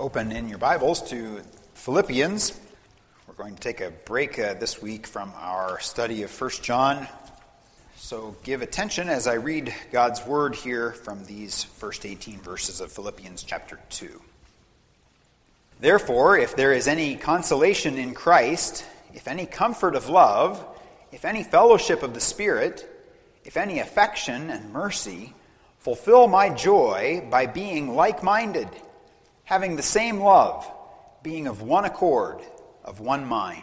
open in your Bibles to Philippians. We're going to take a break this week from our study of 1 John. So give attention as I read God's word here from these first 18 verses of Philippians chapter 2. Therefore, if there is any consolation in Christ, if any comfort of love, if any fellowship of the Spirit, if any affection and mercy, fulfill my joy by being like-minded, having the same love, being of one accord, of one mind.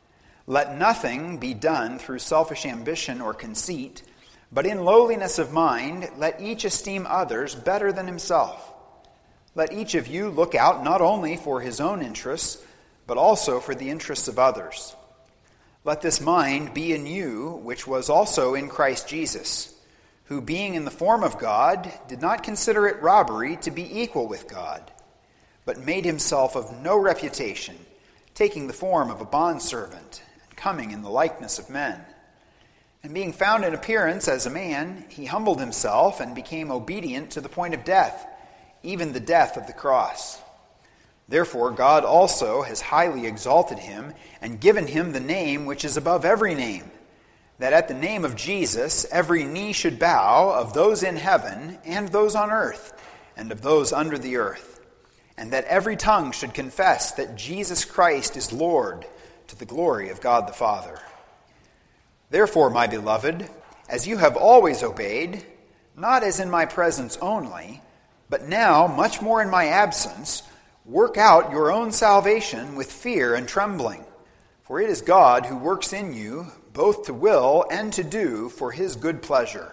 Let nothing be done through selfish ambition or conceit, but in lowliness of mind let each esteem others better than himself. Let each of you look out not only for his own interests, but also for the interests of others. Let this mind be in you, which was also in Christ Jesus, who being in the form of God, did not consider it robbery to be equal with God, but made himself of no reputation, taking the form of a bondservant, and coming in the likeness of men. And being found in appearance as a man, he humbled himself and became obedient to the point of death, even the death of the cross. Therefore God also has highly exalted him and given him the name which is above every name, that at the name of Jesus every knee should bow, of those in heaven and those on earth and of those under the earth, and that every tongue should confess that Jesus Christ is Lord, to the glory of God the Father. Therefore, my beloved, as you have always obeyed, not as in my presence only, but now much more in my absence, work out your own salvation with fear and trembling. For it is God who works in you both to will and to do for his good pleasure.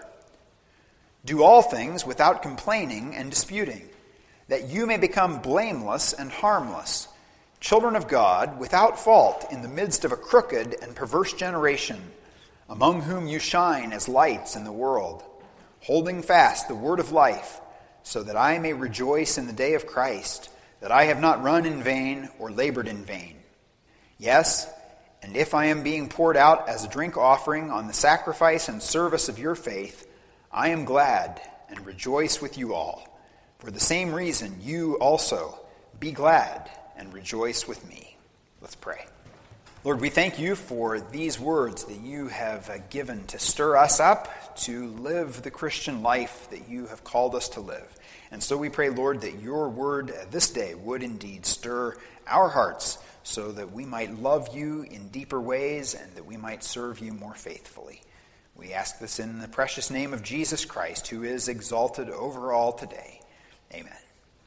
Do all things without complaining and disputing, that you may become blameless and harmless, children of God without fault in the midst of a crooked and perverse generation, among whom you shine as lights in the world, holding fast the word of life, so that I may rejoice in the day of Christ, that I have not run in vain or labored in vain. Yes, and if I am being poured out as a drink offering on the sacrifice and service of your faith, I am glad and rejoice with you all. For the same reason, you also be glad and rejoice with me. Let's pray. Lord, we thank you for these words that you have given to stir us up to live the Christian life that you have called us to live. And so we pray, Lord, that your word this day would indeed stir our hearts so that we might love you in deeper ways and that we might serve you more faithfully. We ask this in the precious name of Jesus Christ, who is exalted over all today. Amen.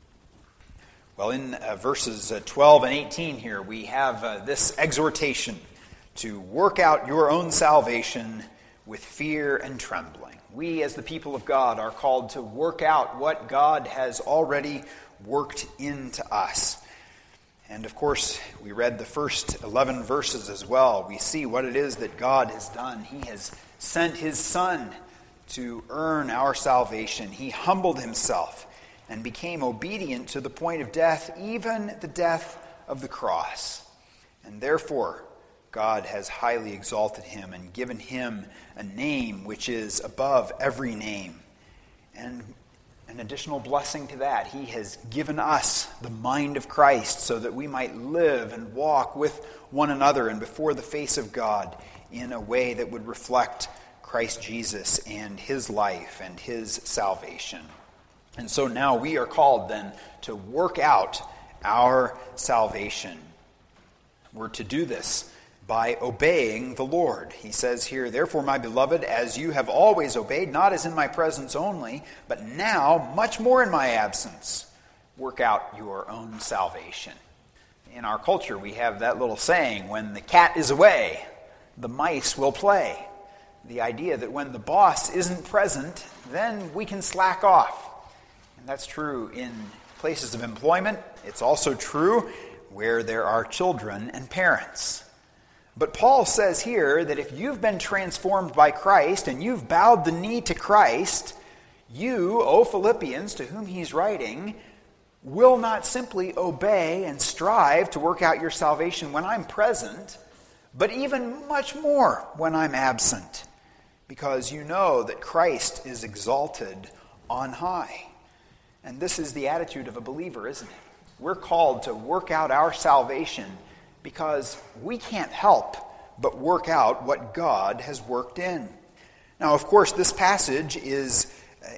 Well, in verses 12 and 18 here, we have this exhortation to work out your own salvation with fear and trembling. We, as the people of God, are called to work out what God has already worked into us. And of course, we read the first 11 verses as well. We see what it is that God has done. He has sent his Son to earn our salvation. He humbled himself and became obedient to the point of death, even the death of the cross. And therefore, God has highly exalted him and given him a name which is above every name. And an additional blessing to that, he has given us the mind of Christ so that we might live and walk with one another and before the face of God in a way that would reflect Christ Jesus and his life and his salvation. And so now we are called then to work out our salvation. We're to do this by obeying the Lord. He says here, therefore, my beloved, as you have always obeyed, not as in my presence only, but now much more in my absence, work out your own salvation. In our culture, we have that little saying, when the cat is away, the mice will play. The idea that when the boss isn't present, then we can slack off. And that's true in places of employment. It's also true where there are children and parents. But Paul says here that if you've been transformed by Christ and you've bowed the knee to Christ, you, O Philippians, to whom he's writing, will not simply obey and strive to work out your salvation when I'm present, but even much more when I'm absent, because you know that Christ is exalted on high. And this is the attitude of a believer, isn't it? We're called to work out our salvation because we can't help but work out what God has worked in. Now, of course, this passage is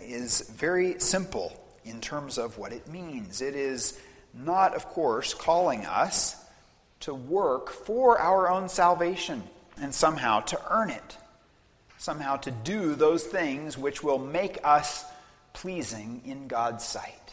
very simple in terms of what it means. It is not, of course, calling us to work for our own salvation and somehow to earn it, somehow to do those things which will make us pleasing in God's sight.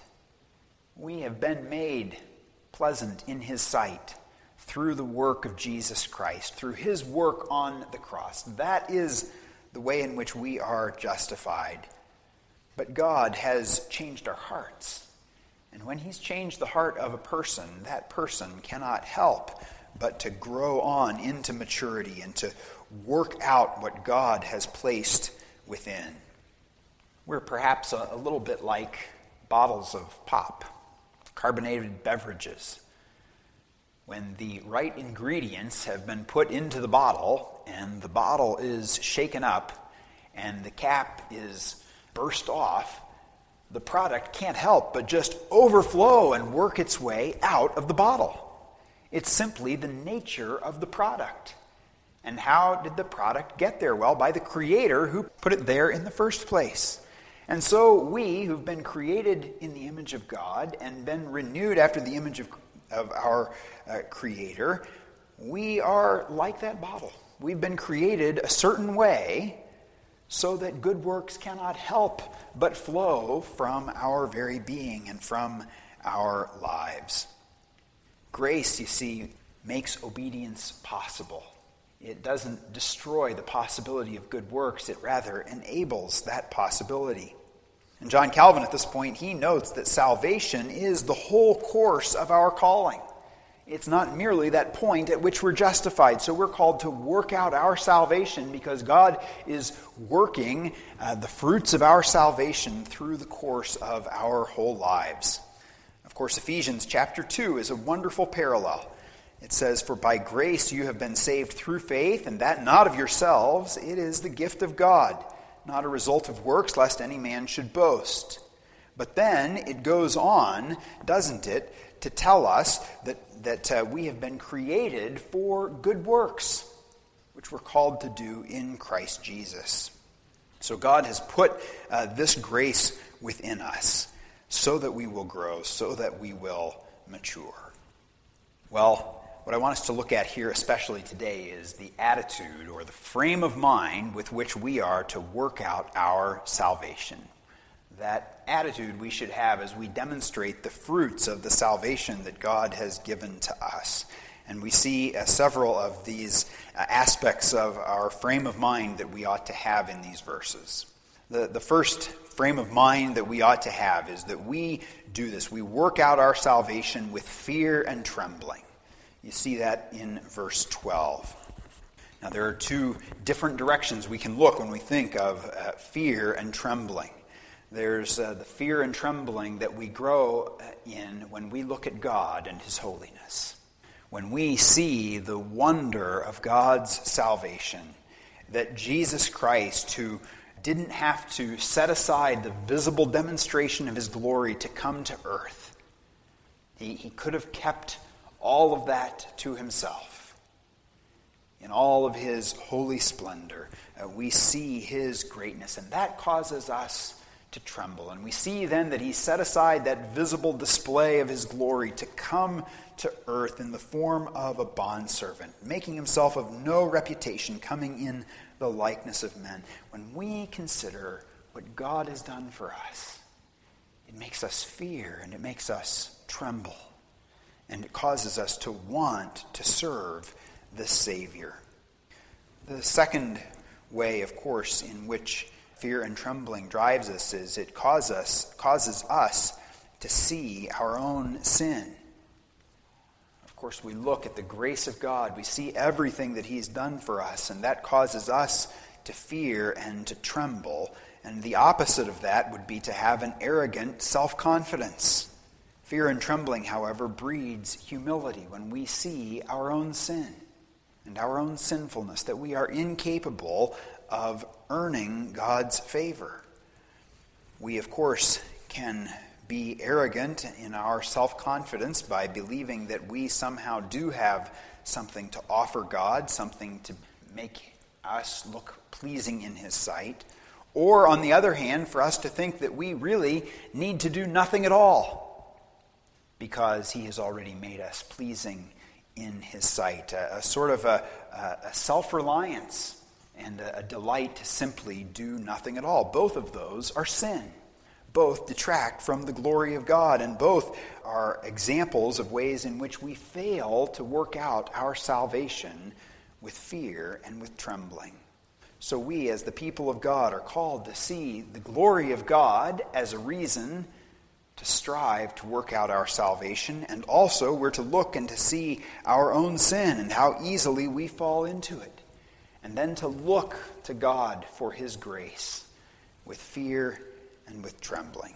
We have been made pleasant in His sight through the work of Jesus Christ, through His work on the cross. That is the way in which we are justified. But God has changed our hearts. And when He's changed the heart of a person, that person cannot help but to grow on into maturity and to work out what God has placed within. We're perhaps a little bit like bottles of pop, carbonated beverages. When the right ingredients have been put into the bottle and the bottle is shaken up and the cap is burst off, the product can't help but just overflow and work its way out of the bottle. It's simply the nature of the product. And how did the product get there? Well, by the Creator who put it there in the first place. And so we, who've been created in the image of God and been renewed after the image of our Creator, we are like that bottle. We've been created a certain way so that good works cannot help but flow from our very being and from our lives. Grace, you see, makes obedience possible. It doesn't destroy the possibility of good works. It rather enables that possibility. And John Calvin, at this point, he notes that salvation is the whole course of our calling. It's not merely that point at which we're justified. So we're called to work out our salvation because God is working the fruits of our salvation through the course of our whole lives. Of course, Ephesians chapter 2 is a wonderful parallel. It says, "For by grace you have been saved through faith, and that not of yourselves. It is the gift of God, not a result of works, lest any man should boast." But then it goes on, doesn't it, to tell us that we have been created for good works, which we're called to do in Christ Jesus. So God has put this grace within us so that we will grow, so that we will mature. Well, what I want us to look at here, especially today, is the attitude or the frame of mind with which we are to work out our salvation. That attitude we should have as we demonstrate the fruits of the salvation that God has given to us. And we see several of these aspects of our frame of mind that we ought to have in these verses. The first frame of mind that we ought to have is that we do this. We work out our salvation with fear and trembling. You see that in verse 12. Now, there are two different directions we can look when we think of fear and trembling. There's the fear and trembling that we grow in when we look at God and His holiness. When we see the wonder of God's salvation, that Jesus Christ, who didn't have to set aside the visible demonstration of His glory to come to earth, He could have kept all of that to Himself. In all of His holy splendor, we see His greatness, and that causes us to tremble. And we see then that He set aside that visible display of His glory to come to earth in the form of a bondservant, making Himself of no reputation, coming in the likeness of men. When we consider what God has done for us, it makes us fear and it makes us tremble. And it causes us to want to serve this Savior. The second way, of course, in which fear and trembling drives us is it causes us to see our own sin. Of course, we look at the grace of God. We see everything that He's done for us, and that causes us to fear and to tremble. And the opposite of that would be to have an arrogant self-confidence. Fear and trembling, however, breeds humility when we see our own sin and our own sinfulness, that we are incapable of earning God's favor. We, of course, can be arrogant in our self-confidence by believing that we somehow do have something to offer God, something to make us look pleasing in His sight. Or, on the other hand, for us to think that we really need to do nothing at all because He has already made us pleasing in His sight. A sort of a self-reliance and a delight to simply do nothing at all. Both of those are sin. Both detract from the glory of God, and both are examples of ways in which we fail to work out our salvation with fear and with trembling. So we, as the people of God, are called to see the glory of God as a reason to strive to work out our salvation, and also we're to look and to see our own sin and how easily we fall into it, and then to look to God for His grace with fear and with trembling.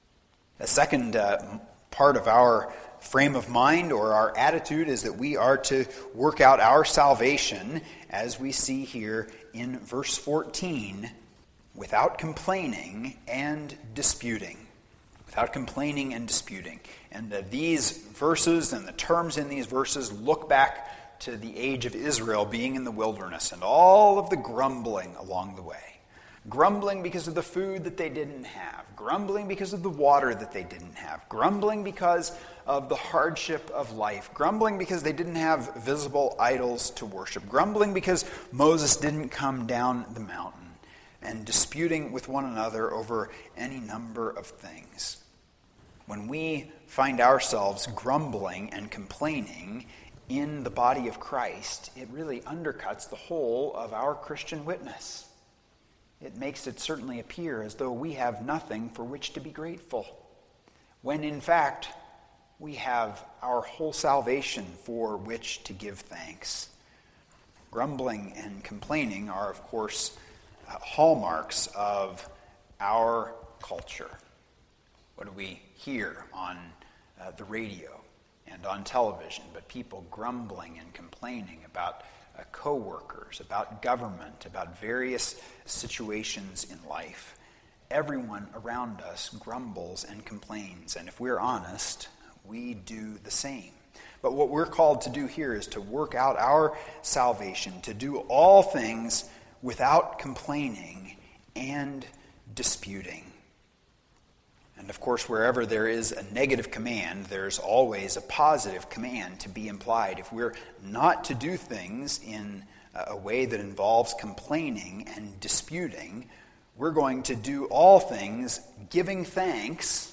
The second part of our frame of mind or our attitude is that we are to work out our salvation, as we see here in verse 14, without complaining and disputing. Without complaining and disputing. And these verses and the terms in these verses look back to the age of Israel being in the wilderness and all of the grumbling along the way. Grumbling because of the food that they didn't have. Grumbling because of the water that they didn't have. Grumbling because of the hardship of life. Grumbling because they didn't have visible idols to worship. Grumbling because Moses didn't come down the mountain. And disputing with one another over any number of things. When we find ourselves grumbling and complaining in the body of Christ, it really undercuts the whole of our Christian witness. It makes it certainly appear as though we have nothing for which to be grateful, when in fact we have our whole salvation for which to give thanks. Grumbling and complaining are, of course, hallmarks of our culture. What do we hear on the radio and on television? But people grumbling and complaining about co-workers, about government, about various situations in life. Everyone around us grumbles and complains, and if we're honest, we do the same. But what we're called to do here is to work out our salvation, to do all things without complaining and disputing. And of course, wherever there is a negative command, there's always a positive command to be implied. If we're not to do things in a way that involves complaining and disputing, we're going to do all things giving thanks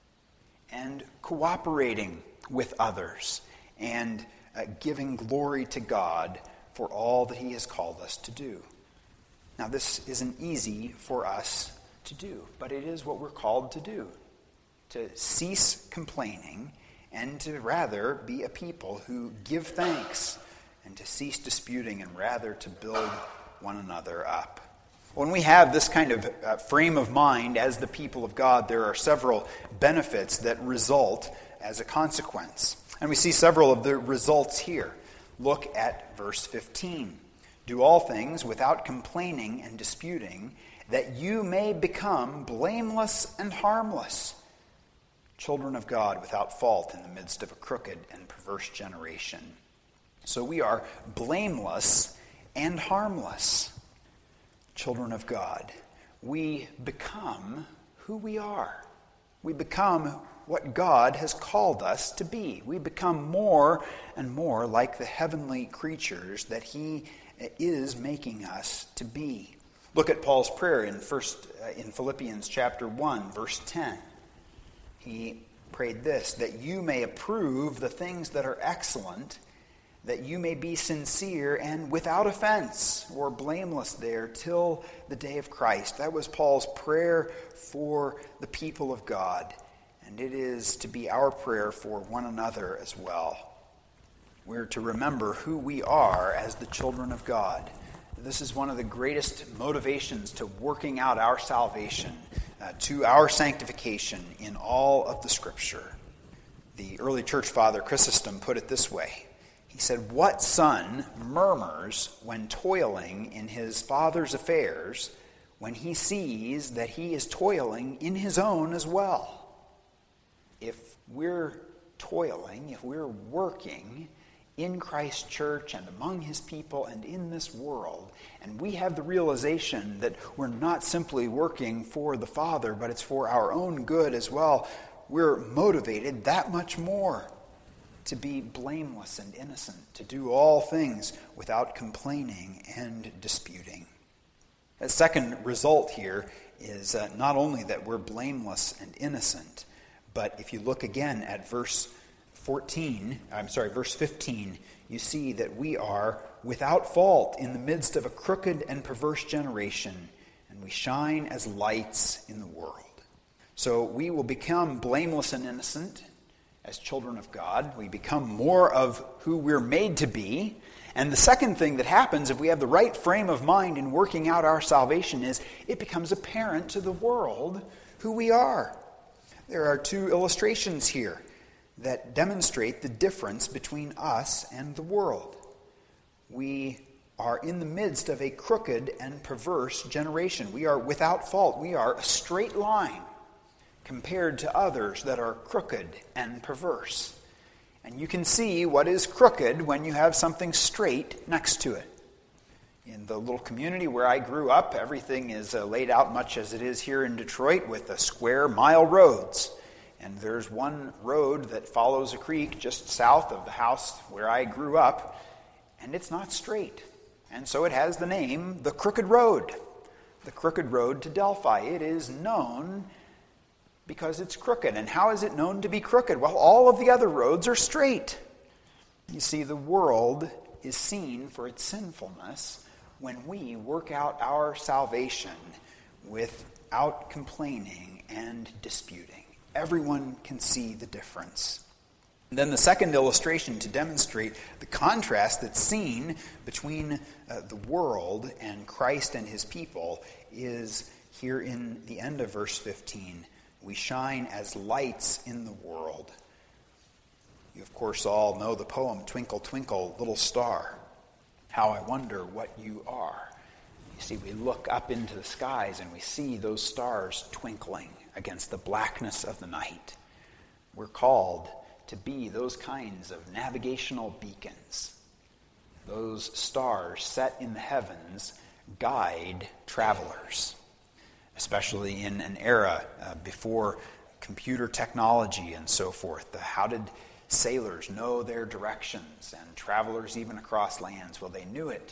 and cooperating with others and giving glory to God for all that He has called us to do. Now, this isn't easy for us to do, but it is what we're called to do, to cease complaining and to rather be a people who give thanks and to cease disputing and rather to build one another up. When we have this kind of frame of mind as the people of God, there are several benefits that result as a consequence. And we see several of the results here. Look at verse 15. Do all things without complaining and disputing, that you may become blameless and harmless, children of God without fault in the midst of a crooked and perverse generation. So we are blameless and harmless, children of God. We become who we are. We become what God has called us to be. We become more and more like the heavenly creatures that He is making us to be. Look at Paul's prayer in Philippians chapter 1, verse 10. He prayed this, that you may approve the things that are excellent, that you may be sincere and without offense or blameless there till the day of Christ. That was Paul's prayer for the people of God, and it is to be our prayer for one another as well. We're to remember who we are as the children of God. This is one of the greatest motivations to working out our salvation, to our sanctification in all of the Scripture. The early church father Chrysostom put it this way. He said, "What son murmurs when toiling in his father's affairs when he sees that he is toiling in his own as well?" we're toiling, if we're working in Christ's church and among his people and in this world, and we have the realization that we're not simply working for the Father, but it's for our own good as well, we're motivated that much more to be blameless and innocent, to do all things without complaining and disputing. The second result here is not only that we're blameless and innocent, but if you look again at verse 15, you see that we are without fault in the midst of a crooked and perverse generation, and we shine as lights in the world. So we will become blameless and innocent as children of God. We become more of who we're made to be. And the second thing that happens if we have the right frame of mind in working out our salvation is it becomes apparent to the world who we are. There are two illustrations here that demonstrate the difference between us and the world. We are in the midst of a crooked and perverse generation. We are without fault. We are a straight line compared to others that are crooked and perverse. And you can see what is crooked when you have something straight next to it. In the little community where I grew up, everything is laid out much as it is here in Detroit with the square mile roads. And there's one road that follows a creek just south of the house where I grew up, and it's not straight. And so it has the name, the Crooked Road. The Crooked Road to Delphi. It is known because it's crooked. And how is it known to be crooked? Well, all of the other roads are straight. You see, the world is seen for its sinfulness when we work out our salvation without complaining and disputing. Everyone can see the difference. And then the second illustration to demonstrate the contrast that's seen between the world and Christ and his people is here in the end of verse 15. We shine as lights in the world. You, of course, all know the poem, Twinkle, Twinkle, Little Star. How I wonder what you are. You see, we look up into the skies and we see those stars twinkling against the blackness of the night. We're called to be those kinds of navigational beacons. Those stars set in the heavens guide travelers, especially in an era before computer technology and so forth. How did sailors know their directions and travelers even across lands? Well, they knew it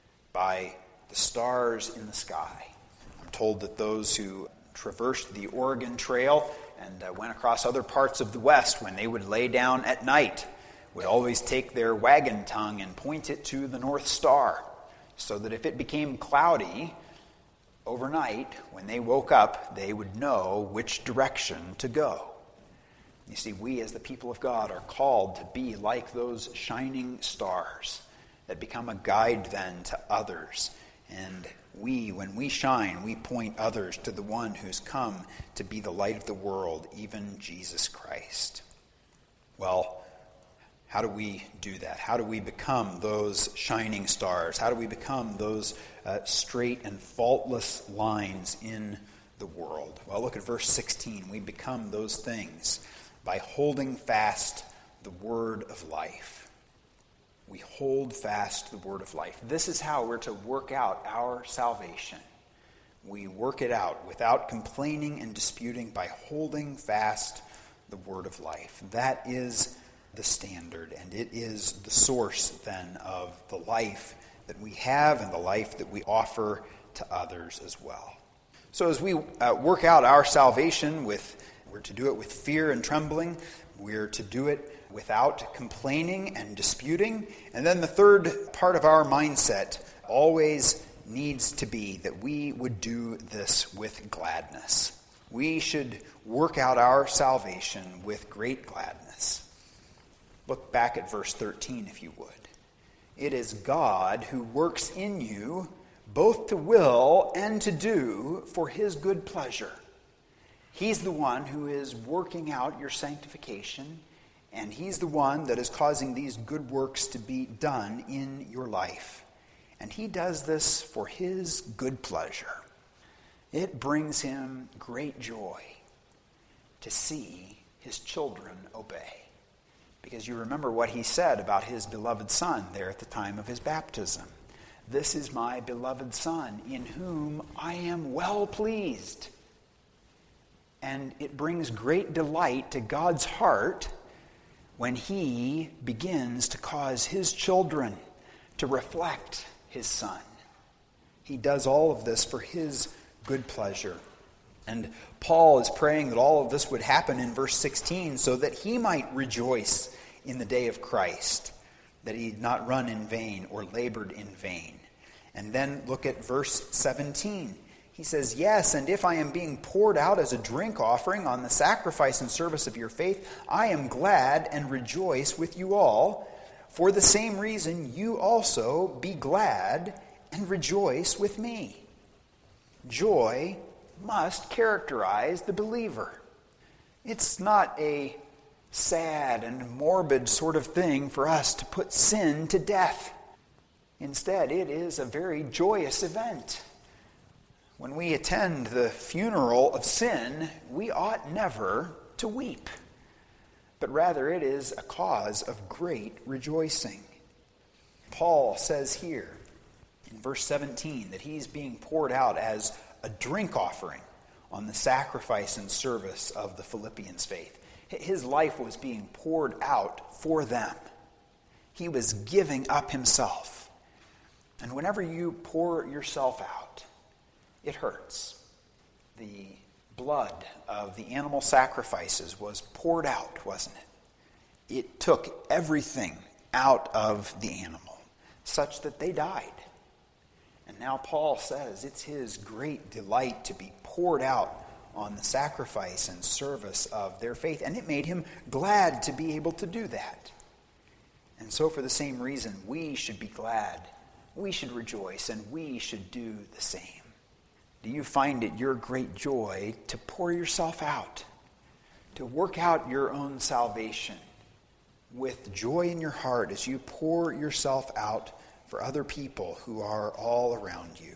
by the stars in the sky. I'm told that those who traversed the Oregon Trail and went across other parts of the West, when they would lay down at night, would always take their wagon tongue and point it to the North Star, so that if it became cloudy overnight, when they woke up, they would know which direction to go. You see, we as the people of God are called to be like those shining stars that become a guide then to others. And when we shine, we point others to the one who's come to be the light of the world, even Jesus Christ. Well, how do we do that? How do we become those shining stars? How do we become those straight and faultless lines in the world? Well, look at verse 16. We become those things by holding fast the word of life. We hold fast the word of life. This is how we're to work out our salvation. We work it out without complaining and disputing by holding fast the word of life. That is the standard, and it is the source then of the life that we have and the life that we offer to others as well. So as we work out our salvation, we're to do it with fear and trembling. We're to do it without complaining and disputing. And then the third part of our mindset always needs to be that we would do this with gladness. We should work out our salvation with great gladness. Look back at verse 13 if you would. It is God who works in you both to will and to do for his good pleasure. He's the one who is working out your sanctification, and he's the one that is causing these good works to be done in your life. And he does this for his good pleasure. It brings him great joy to see his children obey. Because you remember what he said about his beloved Son there at the time of his baptism. This is my beloved Son, in whom I am well pleased. And it brings great delight to God's heart when he begins to cause his children to reflect his Son. He does all of this for his good pleasure. And Paul is praying that all of this would happen in verse 16 so that he might rejoice in the day of Christ, that he had not run in vain or labored in vain. And then look at verse 17. He says, yes, and if I am being poured out as a drink offering on the sacrifice and service of your faith, I am glad and rejoice with you all. For the same reason, you also be glad and rejoice with me. Joy must characterize the believer. It's not a sad and morbid sort of thing for us to put sin to death. Instead, it is a very joyous event. When we attend the funeral of sin, we ought never to weep, but rather it is a cause of great rejoicing. Paul says here in verse 17 that he's being poured out as a drink offering on the sacrifice and service of the Philippians' faith. His life was being poured out for them. He was giving up himself. And whenever you pour yourself out, it hurts. The blood of the animal sacrifices was poured out, wasn't it? It took everything out of the animal, such that they died. And now Paul says it's his great delight to be poured out on the sacrifice and service of their faith. And it made him glad to be able to do that. And so for the same reason, we should be glad, we should rejoice, and we should do the same. Do you find it your great joy to pour yourself out, to work out your own salvation with joy in your heart as you pour yourself out for other people who are all around you?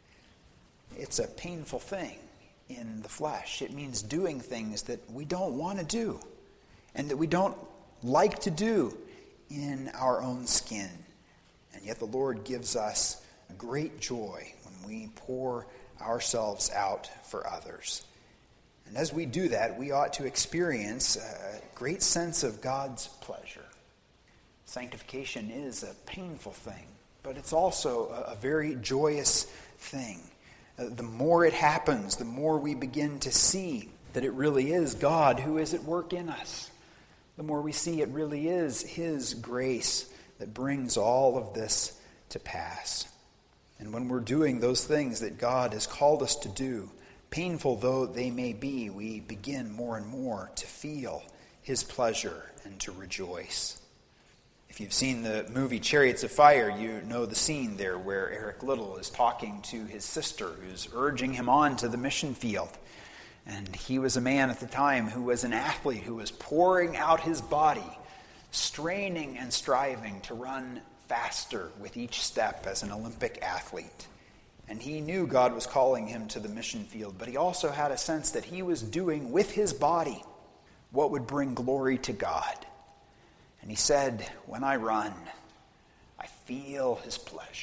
It's a painful thing in the flesh. It means doing things that we don't want to do and that we don't like to do in our own skin. And yet the Lord gives us great joy when we pour ourselves out for others. And as we do that, we ought to experience a great sense of God's pleasure. Sanctification is a painful thing, but it's also a very joyous thing. The more it happens, the more we begin to see that it really is God who is at work in us. The more we see it really is His grace that brings all of this to pass. And when we're doing those things that God has called us to do, painful though they may be, we begin more and more to feel His pleasure and to rejoice. If you've seen the movie Chariots of Fire, you know the scene there where Eric Liddell is talking to his sister who's urging him on to the mission field. And he was a man at the time who was an athlete who was pouring out his body, straining and striving to run faster with each step as an Olympic athlete. And he knew God was calling him to the mission field, but he also had a sense that he was doing with his body what would bring glory to God. And he said, when I run, I feel His pleasure.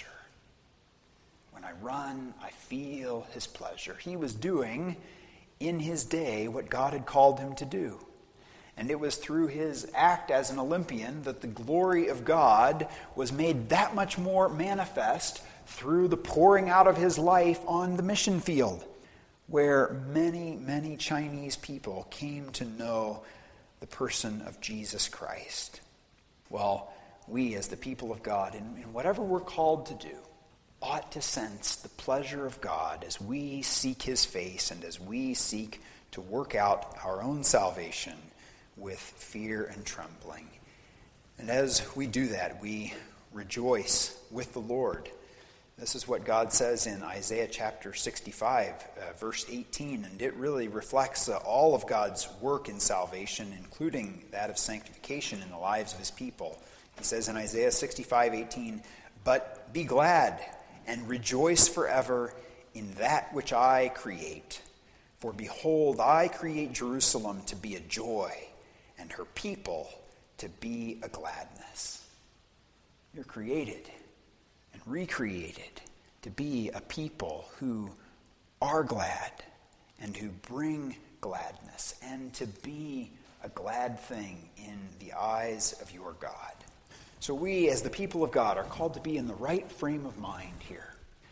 When I run, I feel His pleasure. He was doing in his day what God had called him to do. And it was through his act as an Olympian that the glory of God was made that much more manifest through the pouring out of his life on the mission field, where many, many Chinese people came to know the person of Jesus Christ. Well, we as the people of God, in whatever we're called to do, ought to sense the pleasure of God as we seek His face and as we seek to work out our own salvation with fear and trembling. And as we do that, we rejoice with the Lord. This is what God says in Isaiah chapter 65, verse 18, and it really reflects all of God's work in salvation, including that of sanctification in the lives of His people. He says in Isaiah 65:18, "But be glad and rejoice forever in that which I create. For behold, I create Jerusalem to be a joy, and her people to be a gladness. You're created and recreated to be a people who are glad and who bring gladness, and to be a glad thing in the eyes of your God. So we, as the people of God, are called to be in the right frame of mind here,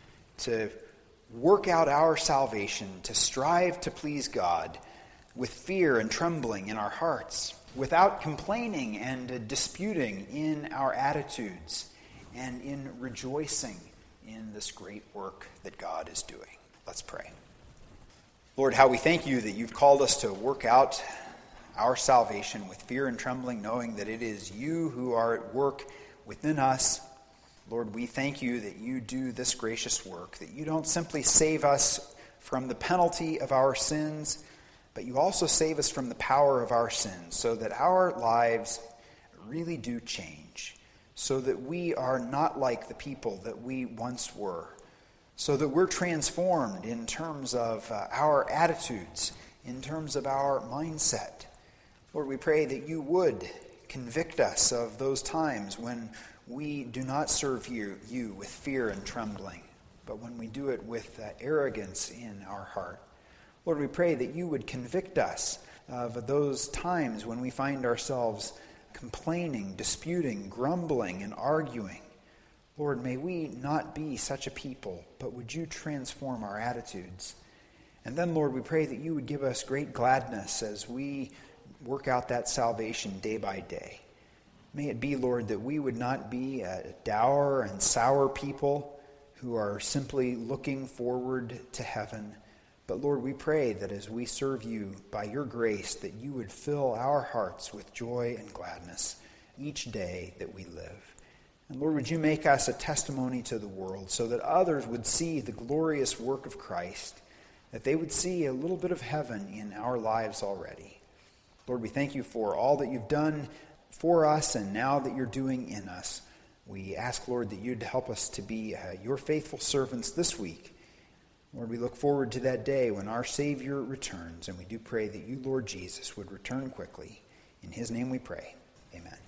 to work out our salvation, to strive to please God with fear and trembling in our hearts, without complaining and disputing in our attitudes, and in rejoicing in this great work that God is doing. Let's pray. Lord, how we thank you that you've called us to work out our salvation with fear and trembling, knowing that it is you who are at work within us. Lord, we thank you that you do this gracious work, that you don't simply save us from the penalty of our sins, but you also save us from the power of our sins, so that our lives really do change, so that we are not like the people that we once were, so that we're transformed in terms of our attitudes, in terms of our mindset. Lord, we pray that you would convict us of those times when we do not serve you with fear and trembling, but when we do it with arrogance in our heart. Lord, we pray that you would convict us of those times when we find ourselves complaining, disputing, grumbling, and arguing. Lord, may we not be such a people, but would you transform our attitudes? And then, Lord, we pray that you would give us great gladness as we work out that salvation day by day. May it be, Lord, that we would not be a dour and sour people who are simply looking forward to heaven. But, Lord, we pray that as we serve you by your grace, that you would fill our hearts with joy and gladness each day that we live. And, Lord, would you make us a testimony to the world so that others would see the glorious work of Christ, that they would see a little bit of heaven in our lives already. Lord, we thank you for all that you've done for us and now that you're doing in us. We ask, Lord, that you'd help us to be your faithful servants this week. Lord, we look forward to that day when our Savior returns, and we do pray that you, Lord Jesus, would return quickly. In his name we pray. Amen.